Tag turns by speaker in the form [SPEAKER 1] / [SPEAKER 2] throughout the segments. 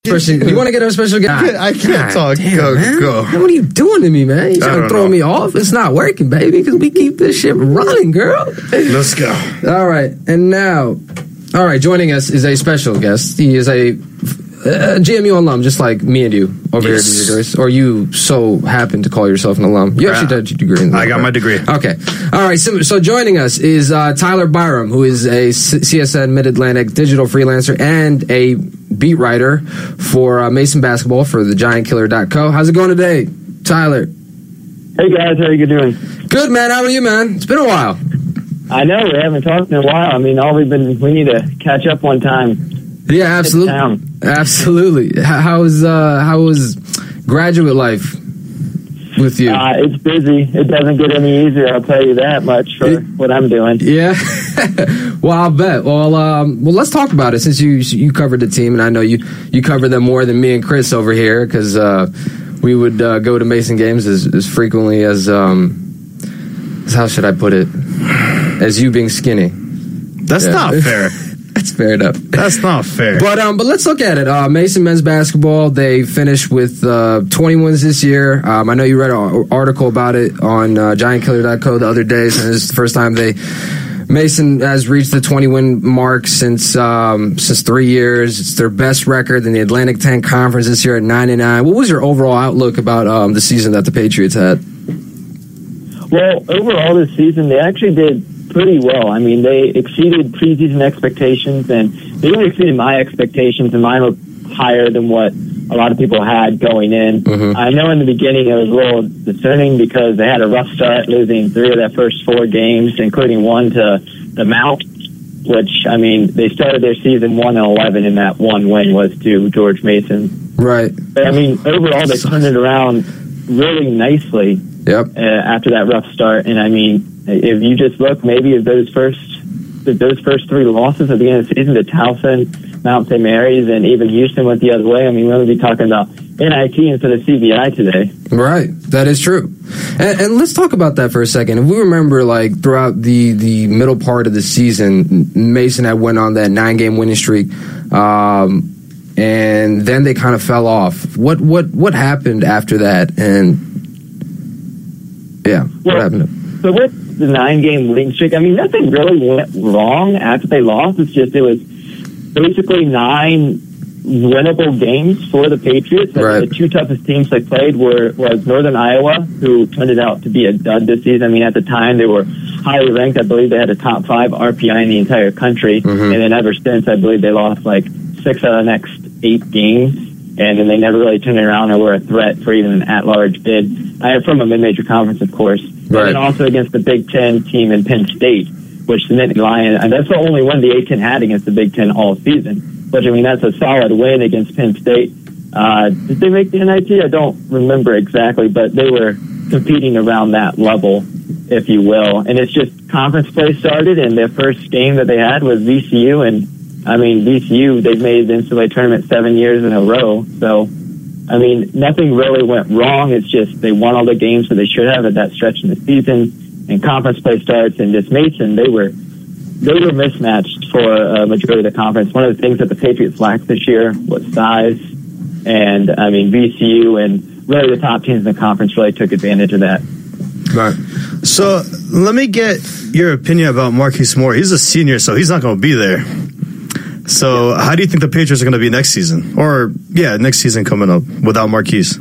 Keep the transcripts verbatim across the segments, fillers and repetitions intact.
[SPEAKER 1] Person, you want to get a special guy?
[SPEAKER 2] I can't, I can't talk.
[SPEAKER 1] Damn,
[SPEAKER 2] go,
[SPEAKER 1] man.
[SPEAKER 2] go.
[SPEAKER 1] What are you doing to me, man? You trying to throw
[SPEAKER 2] know.
[SPEAKER 1] me off? It's not working, baby, because we keep this shit running, girl.
[SPEAKER 2] Let's go.
[SPEAKER 1] All right, and now, all right, joining us is a special guest. He is a uh, G M U alum, just like me and you over yes. here at D J Grace. Or you so happen to call yourself an alum. You actually
[SPEAKER 2] uh,
[SPEAKER 1] did your degree in that.
[SPEAKER 2] I got
[SPEAKER 1] right?
[SPEAKER 2] my degree.
[SPEAKER 1] Okay. All right, so, so joining us is uh, Tyler Byram, who is a C S N Mid-Atlantic digital freelancer and a beat writer for uh, Mason basketball for the giant killer dot co. How's it going today, Tyler?
[SPEAKER 3] Hey, guys. How are you doing?
[SPEAKER 1] Good, man. How are you, man? It's been a while.
[SPEAKER 3] I know. We haven't talked in a while. I mean, all we've been, we need to catch up one time.
[SPEAKER 1] Yeah, absolutely. Absolutely. How was, uh, how was graduate life with you?
[SPEAKER 3] Uh, it's busy. It doesn't get any easier, I'll tell you that much for it, what I'm doing.
[SPEAKER 1] Yeah. Well, I'll bet. Well, um, well, let's talk about it since you you covered the team, and I know you, you cover them more than me and Chris over here because uh, we would uh, go to Mason games as, as frequently as, um, as, how should I put it, as you being skinny.
[SPEAKER 2] That's
[SPEAKER 1] yeah.
[SPEAKER 2] not fair.
[SPEAKER 1] That's fair enough.
[SPEAKER 2] That's not fair.
[SPEAKER 1] But um, but let's look at it. Uh, Mason men's basketball, they finished with uh, twenty wins this year. Um, I know you read an article about it on uh, giant killer dot co the other day, and it's the first time they Mason has reached the twenty win mark since um, since three years. It's their best record in the Atlantic ten Conference this year at nine and nine. What was your overall outlook about um, the season that the Patriots had?
[SPEAKER 3] Well, overall this season, they actually did pretty well. I mean, they exceeded preseason expectations, and they even exceeded my expectations, and mine were higher than what a lot of people had going in. Mm-hmm. I know in the beginning it was a little discerning because they had a rough start, losing three of their first four games, including one to the Mount, which, I mean, they started their season one and eleven, and that one win was to George Mason.
[SPEAKER 1] Right.
[SPEAKER 3] But, I mean, overall, they turned it around really nicely.
[SPEAKER 1] Yep.
[SPEAKER 3] Uh, after that rough start, and I mean, if you just look, maybe if those first, if those first three losses at the end of the season to Towson, Mount Saint Mary's, and even Houston went the other way, I mean, we're going to be talking about N I T instead of C B I today.
[SPEAKER 1] Right, that is true. And, and let's talk about that for a second. If we remember, like throughout the the middle part of the season, Mason had went on that nine game winning streak. Um, and then they kind of fell off. What what what happened after that? And Yeah, what
[SPEAKER 3] well,
[SPEAKER 1] happened?
[SPEAKER 3] So with the nine-game winning streak, I mean, nothing really went wrong after they lost. It's just it was basically nine winnable games for the Patriots.
[SPEAKER 1] Right.
[SPEAKER 3] The two toughest teams they played were was Northern Iowa, who turned it out to be a dud this season. I mean, at the time, they were highly ranked. I believe they had a top five R P I in the entire country. Mm-hmm. And then ever since, I believe they lost like six out of the next eight games. And then they never really turned it around or were a threat for even an at-large bid. I am from a mid-major conference, of course. Right. And also against the Big Ten team in Penn State, which the Nittany Lions, and that's the only win the A ten had against the Big Ten all season. Which, I mean, that's a solid win against Penn State. Uh, did they make the N I T? I don't remember exactly, but they were competing around that level, if you will. And it's just conference play started, and their first game that they had was V C U, and I mean, V C U, they've made the N C double A tournament seven years in a row. So, I mean, nothing really went wrong. It's just they won all the games that they should have at that stretch in the season. And conference play starts, and just Mason, they were they were mismatched for a majority of the conference. One of the things that the Patriots lacked this year was size. And, I mean, V C U and really the top teams in the conference really took advantage of that.
[SPEAKER 2] Right. So, let me get your opinion about Marquise Moore. He's a senior, so he's not going to be there. So, how do you think the Patriots are going to be next season? Or, yeah, next season coming up without Marquise?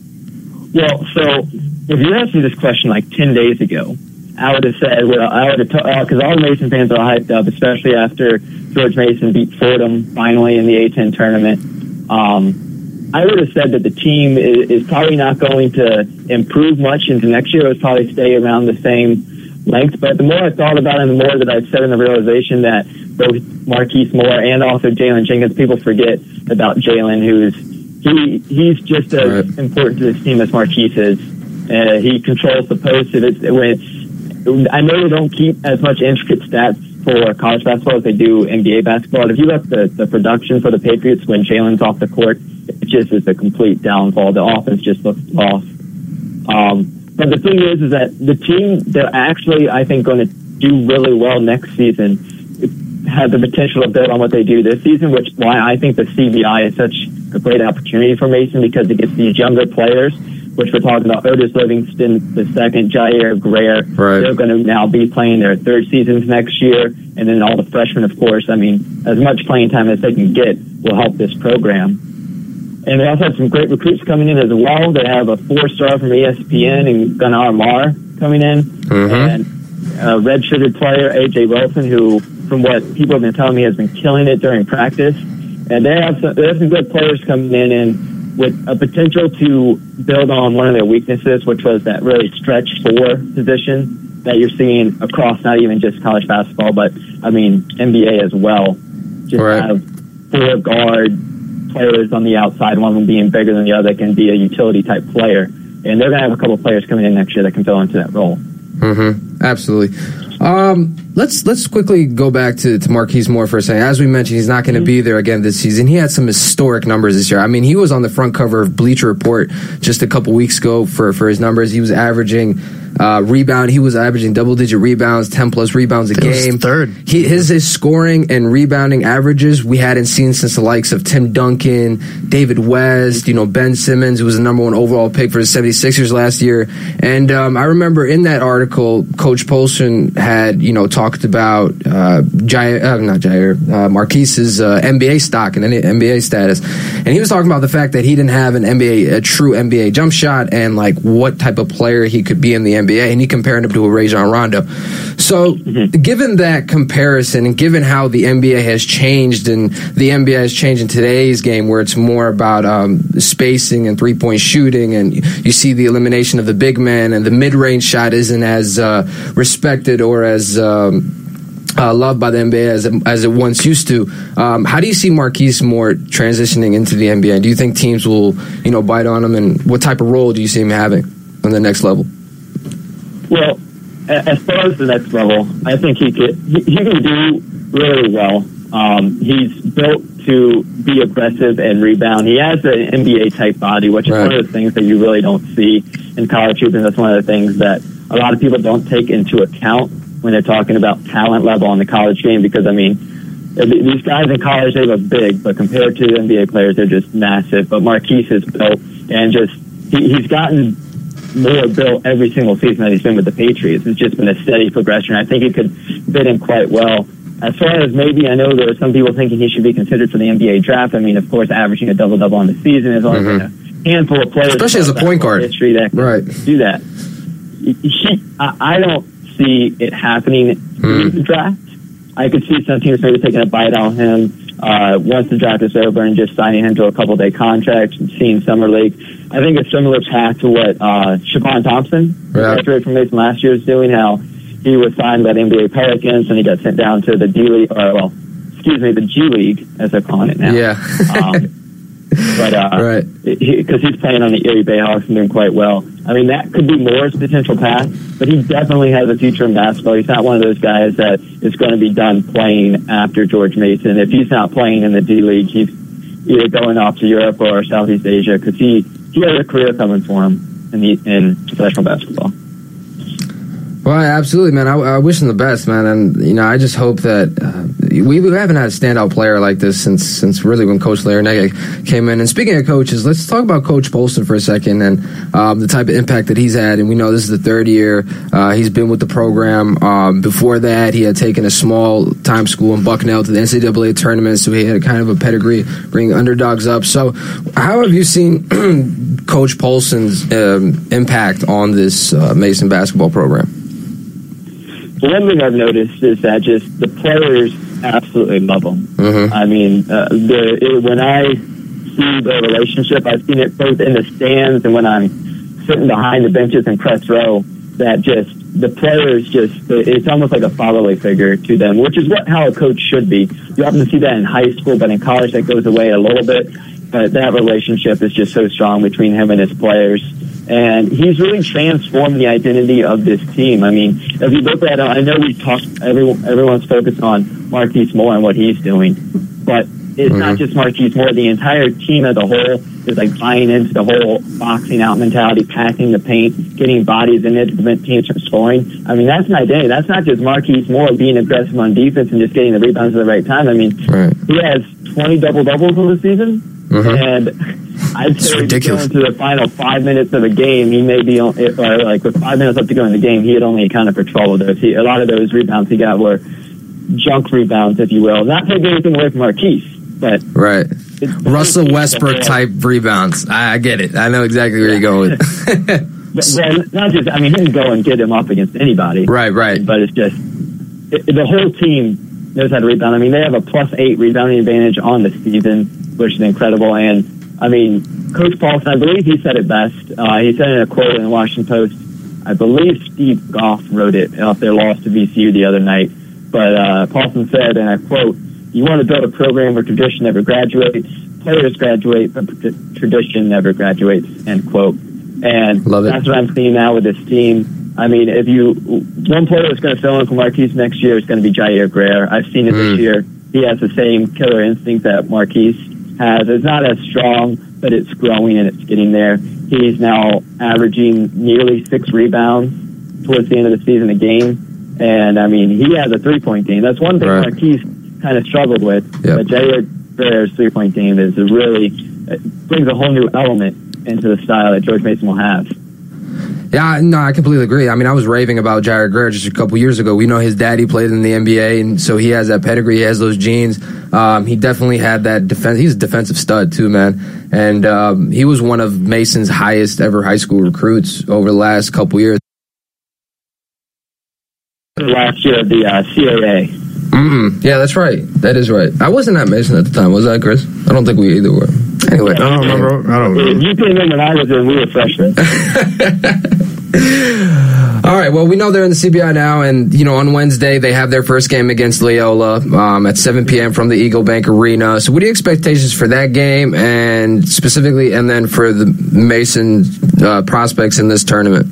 [SPEAKER 3] Well, so, if you asked me this question like ten days ago, I would have said, well, I would have, because uh, all Mason fans are hyped up, especially after George Mason beat Fordham finally in the A ten tournament. Um, I would have said that the team is, is probably not going to improve much into next year. It would probably stay around the same length. But the more I thought about it, and the more that I've said in the realization that both Marquise Moore and also Jalen Jenkins, people forget about Jalen, who's he he's just as right. important to this team as Marquise is. Uh, he controls the post. It, it, when it's, I know they don't keep as much intricate stats for college basketball as they do N B A basketball. If you look at the, the production for the Patriots when Jalen's off the court, it just is a complete downfall. The offense just looks off. Um, but the thing is, is that the team, they're actually, I think, going to do really well next season. Have the potential to build on what they do this season, which why I think the C B I is such a great opportunity for Mason because it gets these younger players, which we're talking about Otis Livingston the second, Jair Greer.
[SPEAKER 1] Right. They're
[SPEAKER 3] going to now be playing their third seasons next year. And then all the freshmen, of course. I mean, as much playing time as they can get will help this program. And they also have some great recruits coming in as well. They have a four-star from E S P N and Gunnar Marr coming in.
[SPEAKER 1] Mm-hmm.
[SPEAKER 3] And a redshirted player, A J Wilson, who, from what people have been telling me, has been killing it during practice. And they have some, they have some good players coming in and with a potential to build on one of their weaknesses, which was that really stretch four position that you're seeing across not even just college basketball, but, I mean, N B A as well. Just
[SPEAKER 1] right.
[SPEAKER 3] have four guard players on the outside, one of them being bigger than the other, can be a utility type player. And they're going to have a couple of players coming in next year that can fill into that role.
[SPEAKER 1] Mm-hmm. Absolutely. Um, let's let's quickly go back to, to Marquise Moore for a second. As we mentioned, he's not going to mm-hmm. be there again this season. He had some historic numbers this year. I mean, he was on the front cover of Bleacher Report just a couple weeks ago for, for his numbers. He was averaging uh, rebound. He was averaging double-digit rebounds, ten plus rebounds a game.
[SPEAKER 2] Third.
[SPEAKER 1] He, his, his scoring and rebounding averages we hadn't seen since the likes of Tim Duncan, David West, you know, Ben Simmons, who was the number one overall pick for the seventy-sixers last year. And um, I remember in that article, Coach Polson had, you know, talked about uh, Jair, uh, not Jair, uh, Marquise's uh, N B A stock and N B A status. And he was talking about the fact that he didn't have an N B A, a true N B A jump shot and, like, what type of player he could be in the N B A. And he compared him to a Rajon Rondo. So, mm-hmm. given that comparison and given how the N B A has changed and the N B A has changed in today's game where it's more about um, spacing and three-point shooting and you see the elimination of the big man and the mid-range shot isn't as uh, respected or as um, uh, loved by the N B A as it, as it once used to. Um, how do you see Marquise Moore transitioning into the N B A? Do you think teams will, you know, bite on him, and what type of role do you see him having on the next level?
[SPEAKER 3] Well, as far as the next level, I think he could he, he can do really well. Um, he's built to be aggressive and rebound. He has an N B A type body, which is right. one of the things that you really don't see in college hoops, and that's one of the things that a lot of people don't take into account when they're talking about talent level in the college game. Because I mean, these guys in college, they look big, but compared to N B A players, they're just massive. But Marquise is built, and just he, he's gotten more built every single season that he's been with the Patriots. It's just been a steady progression. I think he could fit in quite well. As far as maybe, I know there are some people thinking he should be considered for the N B A draft. I mean, of course, averaging a double-double on the season is only mm-hmm. been a handful of players,
[SPEAKER 1] especially as a point guard,
[SPEAKER 3] history that can
[SPEAKER 1] right.
[SPEAKER 3] do that. He, I, I don't see it happening mm. in the draft. I could see some teams maybe taking a bite on him uh, once the draft is over and just signing him to a couple-day contract and seeing summer league. I think a similar path to what uh, Siobhan Thompson,
[SPEAKER 1] yeah.
[SPEAKER 3] graduated from Mason last year, is doing. How he was signed by the N B A Pelicans and he got sent down to the D League, or well, excuse me, the G League as they're calling it now.
[SPEAKER 1] Yeah.
[SPEAKER 3] um, but uh,
[SPEAKER 1] right,
[SPEAKER 3] because he, he's playing on the Erie Bayhawks and doing quite well. I mean, that could be Moore's potential path, but he definitely has a future in basketball. He's not one of those guys that is going to be done playing after George Mason. If he's not playing in the D League, he's either going off to Europe or Southeast Asia because he, he has a career coming for him in the in professional basketball.
[SPEAKER 1] Well, absolutely, man. I, I wish him the best, man. And, you know, I just hope that uh, we, we haven't had a standout player like this since since really when Coach Larranaga came in. And speaking of coaches, let's talk about Coach Polson for a second and um, the type of impact that he's had. And we know this is the third year uh, he's been with the program. Um, before that, he had taken a small-time school in Bucknell to the N C double A tournament, so he had kind of a pedigree bringing underdogs up. So how have you seen Coach Polson's um, impact on this uh, Mason basketball program?
[SPEAKER 3] One thing I've noticed is that just the players absolutely love him. Mm-hmm. I mean, uh, the, it, when I see the relationship, I've seen it both in the stands and when I'm sitting behind the benches in press row, that just the players just, it's almost like a fatherly figure to them, which is what how a coach should be. You often see that in high school, but in college that goes away a little bit. But that relationship is just so strong between him and his players. And he's really transformed the identity of this team. I mean, if you look at it, I know we talked, everyone, everyone's focused on Marquise Moore and what he's doing, but it's mm-hmm. not just Marquise Moore. The entire team as a whole is like buying into the whole boxing out mentality, packing the paint, getting bodies in it to prevent teams from scoring. I mean, that's an identity. That's not just Marquise Moore being aggressive on defense and just getting the rebounds at the right time. I mean,
[SPEAKER 1] right.
[SPEAKER 3] he has twenty double-doubles in the season. and I'd
[SPEAKER 1] It's
[SPEAKER 3] say
[SPEAKER 1] ridiculous.
[SPEAKER 3] going to the final five minutes of a game, he may be on, or like with five minutes left to go in the game, he had only accounted for twelve of those. He, a lot of those rebounds he got were junk rebounds, if you will. Not taking anything away from Marquise, but
[SPEAKER 1] Right. Russell Westbrook type rebounds. I, I get it. I know exactly where you're going with.
[SPEAKER 3] But, well, not just, I mean, he can go and get him up against anybody.
[SPEAKER 1] Right, right.
[SPEAKER 3] But it's just, it, the whole team knows how to rebound. I mean, they have a plus eight rebounding advantage on the season, which is incredible. And, I mean, Coach Paulson, I believe he said it best. Uh, he said in a quote in the Washington Post, I believe Steve Goff wrote it off their loss to V C U the other night. But uh, Paulson said, and I quote, "You want to build a program where tradition never graduates, players graduate, but tradition never graduates," end quote. And
[SPEAKER 1] Love it.
[SPEAKER 3] That's what I'm seeing now with this team. I mean, if you one player that's going to fill in for Marquise next year is going to be Jair Greer. I've seen it
[SPEAKER 1] Mm.
[SPEAKER 3] this year. He has the same killer instinct that Marquise has. It's not as strong, but it's growing and it's getting there. He's now averaging nearly six rebounds towards the end of the season a game. And, I mean, he has a three-point game. That's one thing
[SPEAKER 1] Right.
[SPEAKER 3] Marquise kind of struggled with.
[SPEAKER 1] Yep.
[SPEAKER 3] But Jair Greer's three-point game is a really it brings a whole new element into the style that George Mason will have.
[SPEAKER 1] Yeah, no, I completely agree. I mean, I was raving about Jair Greer just a couple years ago. We know his daddy played in the N B A, and so he has that pedigree. He has those genes. Um, he definitely had that defense. He's a defensive stud too, man. And um, he was one of Mason's highest ever high school recruits over the last couple years.
[SPEAKER 3] Last year of the uh, C A A.
[SPEAKER 1] Mm-mm. Yeah, that's right. That is right. I wasn't at Mason at the time, was I, Chris? I don't think we either were. Anyway,
[SPEAKER 2] I don't remember. I don't remember.
[SPEAKER 3] You came in when I was in, we were freshmen.
[SPEAKER 1] All right, well, we know they're in the C B I now, and, you know, on Wednesday they have their first game against Loyola um, at seven p.m. from the Eagle Bank Arena. So what are your expectations for that game, and specifically, and then for the Mason uh, prospects in this tournament?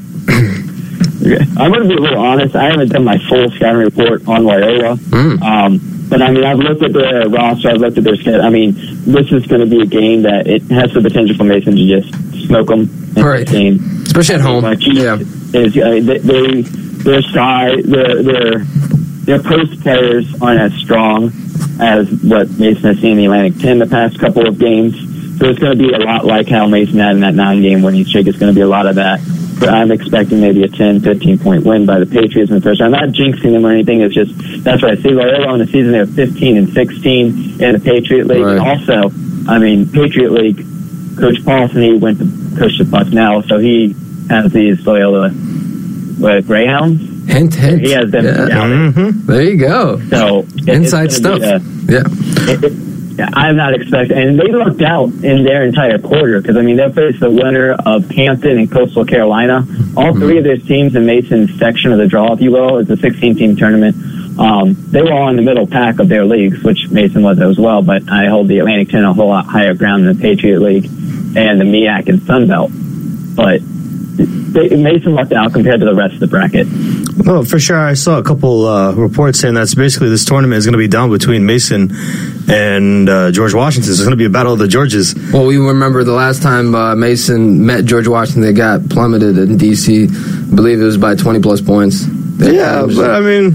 [SPEAKER 3] I'm going to be a little honest. I haven't done my full scouting report on Loyola.
[SPEAKER 1] Mm.
[SPEAKER 3] Um, but, I mean, I've looked at their roster. I've looked at their schedule. I mean, this is going to be a game that it has the potential for Mason to just smoke them in
[SPEAKER 1] Right.
[SPEAKER 3] this game.
[SPEAKER 1] Especially at home.
[SPEAKER 3] Marquise
[SPEAKER 1] Yeah.
[SPEAKER 3] is, uh, they, they, their side, their, their, their post players aren't as strong as what Mason has seen in the Atlantic ten the past couple of games. So it's going to be a lot like how Mason had in that nine-game winning streak. It's going to be a lot of that. But I'm expecting maybe a ten, fifteen-point win by the Patriots in the first round. I'm not jinxing them or anything. It's just that's what I see. Loyola in the season, they have fifteen and sixteen in the Patriot League.
[SPEAKER 1] Right.
[SPEAKER 3] And also, I mean, Patriot League, Coach Paulson, he went to coach the Bucknell, so he has these Loyola what, Greyhounds.
[SPEAKER 1] Hint, hint.
[SPEAKER 3] He has them
[SPEAKER 1] Yeah.
[SPEAKER 3] down.
[SPEAKER 2] Mm-hmm.
[SPEAKER 1] There you go.
[SPEAKER 3] So it-
[SPEAKER 1] Inside
[SPEAKER 3] it's gonna
[SPEAKER 1] stuff.
[SPEAKER 3] be a-
[SPEAKER 1] Yeah.
[SPEAKER 3] it, it, I'm not expecting, and they lucked out in their entire quarter because I mean they faced the winner of Hampton and Coastal Carolina. All three of those teams in Mason's section of the draw, if you will, it's a sixteen-team tournament. Um, they were all in the middle pack of their leagues, which Mason was as well. But I hold the Atlantic ten a whole lot higher ground than the Patriot League and the M E A C and Sun Belt. But they, Mason lucked out compared to the rest of the bracket.
[SPEAKER 2] No, for sure. I saw a couple uh, reports saying that's basically this tournament is going to be down between Mason and uh, George Washington. So it's going to be a battle of the Georges.
[SPEAKER 1] Well, we remember the last time uh, Mason met George Washington, they got plummeted in D C. I believe it was by twenty plus points. They-
[SPEAKER 2] Yeah, but I mean,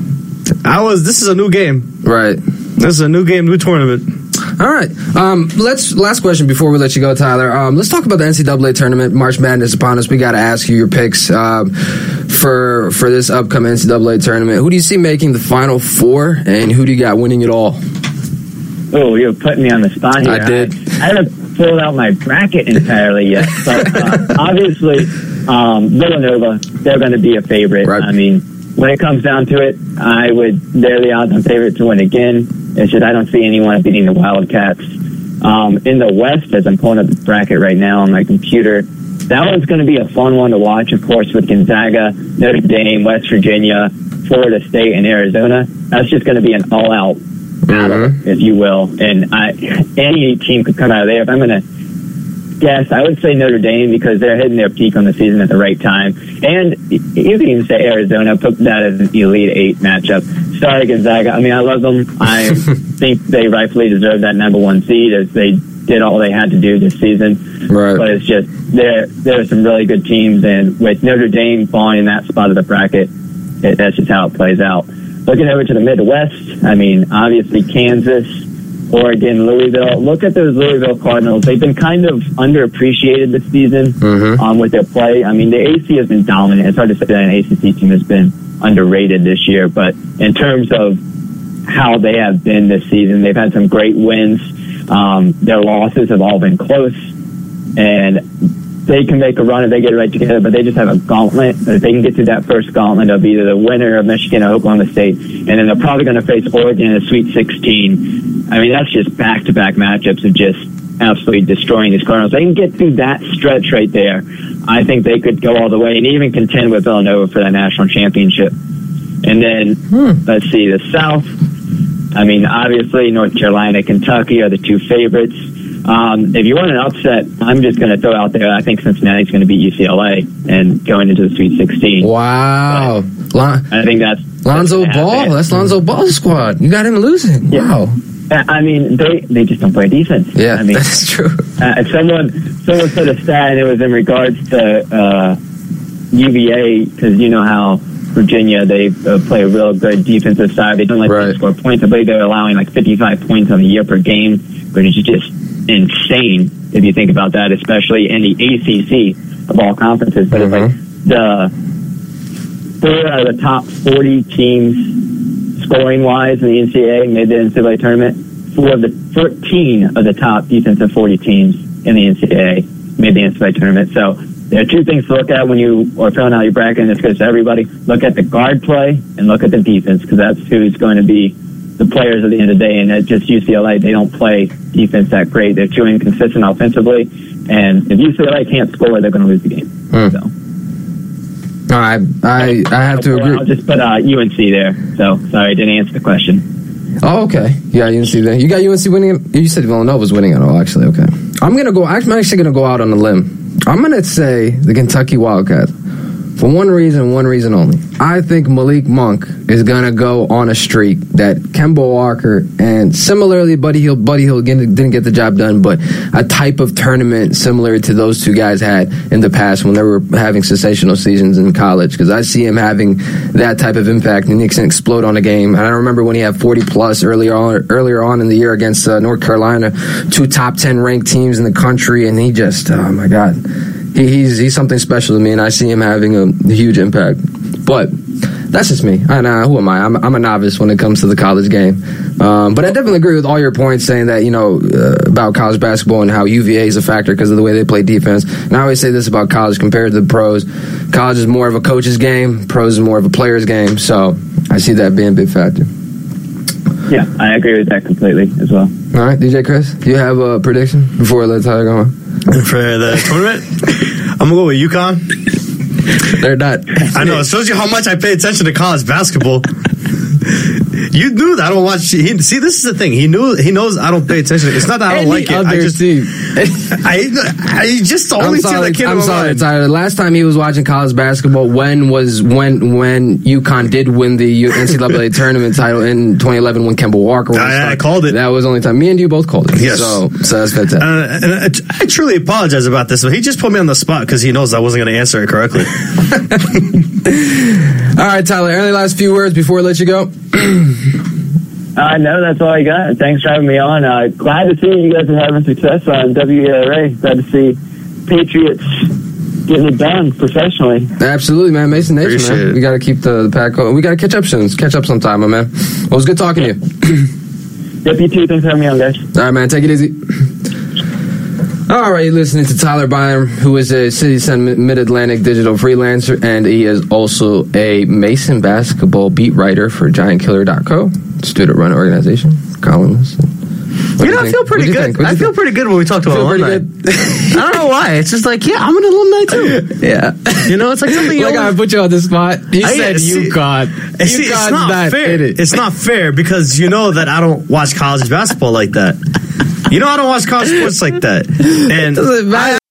[SPEAKER 2] I was. This is a new game.
[SPEAKER 1] Right.
[SPEAKER 2] This is a new game, new tournament.
[SPEAKER 1] All right. Um, let's last question before we let you go, Tyler. Um, let's talk about the N C double A tournament. March Madness upon us. We got to ask you your picks um, for for this upcoming N C double A tournament. Who do you see making the Final Four, and who do you got winning it all?
[SPEAKER 3] Oh, you're putting me on the spot here.
[SPEAKER 1] I did.
[SPEAKER 3] I, I haven't pulled out my bracket entirely yet, but uh, obviously um, Villanova, they're going to be a favorite.
[SPEAKER 1] Right.
[SPEAKER 3] I mean, when it comes down to it, I would, they're the odds-on favorite to win again. It's just I don't see anyone beating the Wildcats. Um, in the West, as I'm pulling up the bracket right now on my computer, that one's going to be a fun one to watch, of course, with Gonzaga, Notre Dame, West Virginia, Florida State, and Arizona. That's just going to be an all-out battle,
[SPEAKER 1] Mhm.
[SPEAKER 3] if you will. And I, any team could come out of there. If I'm going to guess, I would say Notre Dame because they're hitting their peak on the season at the right time. And you can even say Arizona, put that as an Elite Eight matchup. Sorry, Gonzaga. I mean, I love them. I think they rightfully deserve that number one seed as they did all they had to do this season.
[SPEAKER 1] Right.
[SPEAKER 3] But it's just, there, there are some really good teams. And with Notre Dame falling in that spot of the bracket, it, that's just how it plays out. Looking over to the Midwest, I mean, obviously Kansas, Oregon, Louisville. Look at those Louisville Cardinals. They've been kind of underappreciated this season
[SPEAKER 1] mm-hmm.
[SPEAKER 3] um, with their play. I mean, the A C has been dominant. It's hard to say that an A C C team has been underrated this year, but in terms of how they have been this season, they've had some great wins. Um, their losses have all been close, and they can make a run if they get it right together, but they just have a gauntlet. If they can get through that first gauntlet of either the winner of Michigan or Oklahoma State, and then they're probably going to face Oregon in the Sweet sixteen. I mean, that's just back-to-back matchups of just absolutely destroying these Cardinals. They can get through that stretch right there. I think they could go all the way and even contend with Villanova for that national championship. And then, hmm. let's see, the South. I mean, obviously, North Carolina, Kentucky are the two favorites. Um, if you want an upset, I'm just going to throw out there, I think Cincinnati's going to beat U C L A and going into the Sweet sixteen.
[SPEAKER 1] Wow. Lon-
[SPEAKER 3] I think that's...
[SPEAKER 1] Lonzo
[SPEAKER 3] that's
[SPEAKER 1] Ball. That's Lonzo Ball's squad. You got him losing.
[SPEAKER 3] Yeah.
[SPEAKER 1] Wow.
[SPEAKER 3] I mean, they, they just don't play defense.
[SPEAKER 1] Yeah,
[SPEAKER 3] I mean,
[SPEAKER 1] that's true.
[SPEAKER 3] Uh, someone someone said a stat, and it was in regards to uh, U V A, because you know how Virginia, they uh, play a real good defensive side. They don't like
[SPEAKER 1] right.
[SPEAKER 3] to score points. I believe they're allowing like fifty-five points on the year per game, which is just insane if you think about that, especially in the A C C of all conferences. But
[SPEAKER 1] mm-hmm.
[SPEAKER 3] it's like the four out of the top forty teams scoring-wise in the N C double A made the N C double A tournament. Four of the thirteen of the top defensive forty teams in the N C double A made the N C double A tournament. So there are two things to look at when you are filling out your bracket, and this goes to everybody. Look at the guard play and look at the defense, because that's who's going to be the players at the end of the day. And at just U C L A, they don't play defense that great. They're too inconsistent offensively, and if U C L A can't score, they're going to lose the game.
[SPEAKER 1] Hmm.
[SPEAKER 3] So.
[SPEAKER 1] No, I, I, I have to agree.
[SPEAKER 3] I'll just put uh, U N C there. So, sorry, I didn't answer the question.
[SPEAKER 1] Oh, okay. You got U N C there. You got U N C winning it? You said Villanova's winning it all, actually. Okay. I'm going to go, I'm actually going to go out on a limb. I'm going to say the Kentucky Wildcats. For one reason, one reason only. I think Malik Monk is going to go on a streak that Kemba Walker and similarly Buddy Hield, Buddy Hield didn't get the job done, but a type of tournament similar to those two guys had in the past when they were having sensational seasons in college, because I see him having that type of impact and he can explode on a game. And I remember when he had forty plus earlier on, earlier on in the year against uh, North Carolina, two top ten ranked teams in the country, and he just, oh my God. He, he's he's something special to me, and I see him having a, a huge impact. But that's just me. I know, who am I? I'm, I'm a novice when it comes to the college game. Um, but I definitely agree with all your points saying that, you know, uh, about college basketball and how U V A is a factor because of the way they play defense. And I always say this about college compared to the pros. College is more of a coach's game. Pros is more of a player's game. So I see that being a big factor.
[SPEAKER 3] Yeah, I agree with that completely as well.
[SPEAKER 1] All right, D J Chris, do you have a prediction before I let Tyler go on?
[SPEAKER 2] For the tournament, I'm going to go with UConn.
[SPEAKER 1] They're not.
[SPEAKER 2] I know. It shows you how much I pay attention to college basketball. You knew that I don't watch. He, see, this is the thing. He knew. He knows I don't pay attention. It's not that I don't
[SPEAKER 1] Any
[SPEAKER 2] like it. I just.
[SPEAKER 1] Team.
[SPEAKER 2] I. I just the only
[SPEAKER 1] I'm sorry,
[SPEAKER 2] team that came
[SPEAKER 1] I'm
[SPEAKER 2] to my
[SPEAKER 1] sorry,
[SPEAKER 2] mind.
[SPEAKER 1] Tyler. The last time he was watching college basketball, when was when when UConn did win the N C double A tournament title in twenty eleven when Kemba Walker was
[SPEAKER 2] I, I called it.
[SPEAKER 1] That was the only time. Me and you both called it.
[SPEAKER 2] Yes.
[SPEAKER 1] So, so that's fantastic.
[SPEAKER 2] Uh, and I, I truly apologize about this, but he just put me on the spot because he knows I wasn't going to answer it correctly.
[SPEAKER 1] All right, Tyler. Any last few words before I let you go?
[SPEAKER 3] Uh, no, that's all I got. Thanks for having me on. Uh, glad to see you guys are having success on W E L A. Glad to see Patriots getting it done professionally.
[SPEAKER 1] Absolutely, man. Mason Nation,
[SPEAKER 2] Appreciate
[SPEAKER 1] man.
[SPEAKER 2] it.
[SPEAKER 1] We got to keep the, the pack going. We got to catch up soon. Catch up sometime, my man. Well, it was good talking to you.
[SPEAKER 3] Yep, you too. Thanks for having me on, guys.
[SPEAKER 1] All right, man. Take it easy. All right, you're listening to Tyler Bynum, who is a Citizen Mid-Atlantic digital freelancer, and he is also a Mason basketball beat writer for Giant Killer dot co, student-run organization, columnist.
[SPEAKER 2] You know, I feel pretty good. I feel pretty good when we talk to alumni. I don't know why. It's just like, yeah, I'm an alumni too.
[SPEAKER 1] Yeah.
[SPEAKER 2] You know, it's like something you
[SPEAKER 1] like
[SPEAKER 2] always...
[SPEAKER 1] I put you on the spot. You
[SPEAKER 2] I,
[SPEAKER 1] said
[SPEAKER 2] see,
[SPEAKER 1] UConn.
[SPEAKER 2] See, it's not, not fair. It. It's not fair because you know that I don't watch college basketball like that. You know I don't watch college sports like that. And
[SPEAKER 1] doesn't matter.